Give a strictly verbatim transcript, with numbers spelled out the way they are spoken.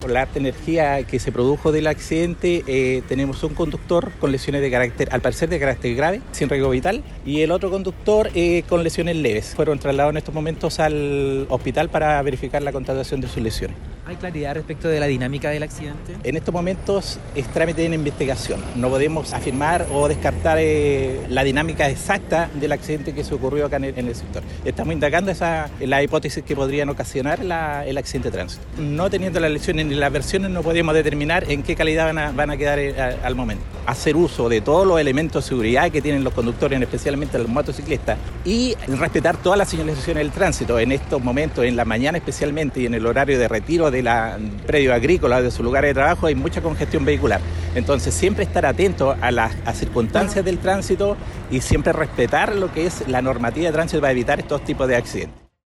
Por la alta energía que se produjo del accidente, eh, tenemos un conductor con lesiones de carácter, al parecer de carácter grave, sin riesgo vital, y el otro conductor eh, con lesiones leves. Fueron trasladados en estos momentos al hospital para verificar la constatación de sus lesiones. ¿Hay claridad respecto de la dinámica del accidente? En estos momentos es trámite de investigación. No podemos afirmar o descartar eh, la dinámica exacta del accidente que se ocurrió acá en el, en el sector. Estamos indagando esa, la hipótesis que podrían ocasionar la, el accidente de tránsito. No teniendo las lesiones ni las versiones, no podemos determinar en qué calidad van a, van a quedar eh, a, al momento. Hacer uso de todos los elementos de seguridad que tienen los conductores, especialmente los motociclistas, y respetar todas las señalizaciones del tránsito en estos momentos, en la mañana especialmente y en el horario de retiro de la predio agrícola, de su lugar de trabajo, hay mucha congestión vehicular. Entonces siempre estar atento a las a circunstancias del tránsito y siempre respetar lo que es la normativa de tránsito para evitar estos tipos de accidentes.